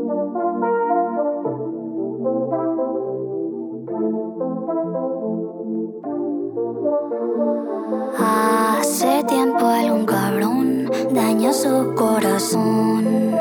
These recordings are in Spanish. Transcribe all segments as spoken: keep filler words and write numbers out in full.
Hace tiempo algún cabrón dañó su corazón.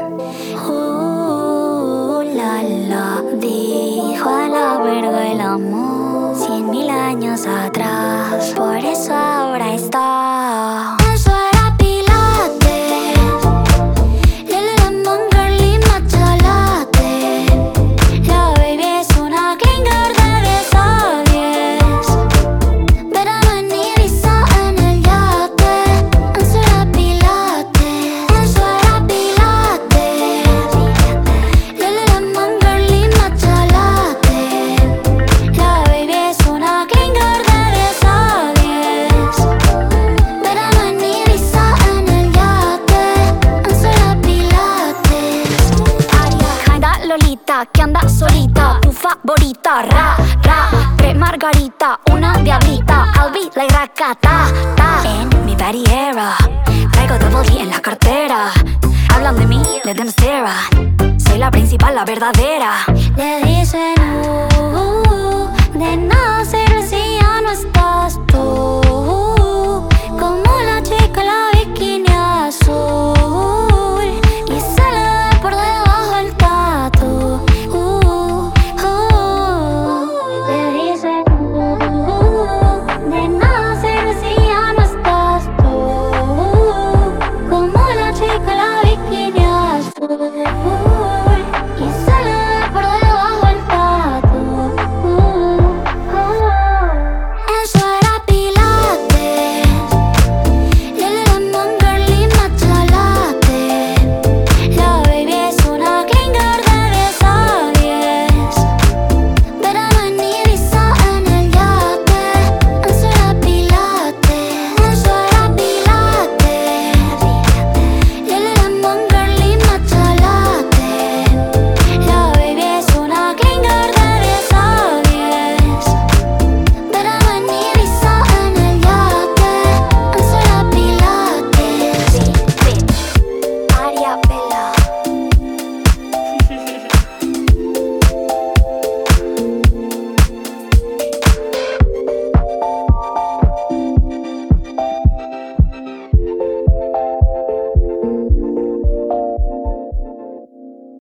Uh, la la, dijo a la verga el amor. Cien mil años atrás, por eso ahora está. Eso era Pilates, Lele Lemon, Girly, Matcha Latte. La baby es una clinger de diez a diez. Verano en Ibiza en el yate. Eso era Pilates, eso era Pilates. Lele Lemon, Girly, Matcha Latte. La baby es una clinger de diez a diez. Verano en Ibiza en el yate. Eso era Pilates. Kinda Lolita que anda solita, tu favorita, ra, ra. Tres margarita, una diablita, I'll be like Rakata, ta. En mi body era, traigo double D en la cartera. Hablan de mí, let them stare at. Soy la principal, la verdadera. Le dicen, uh, uh, uh, de no se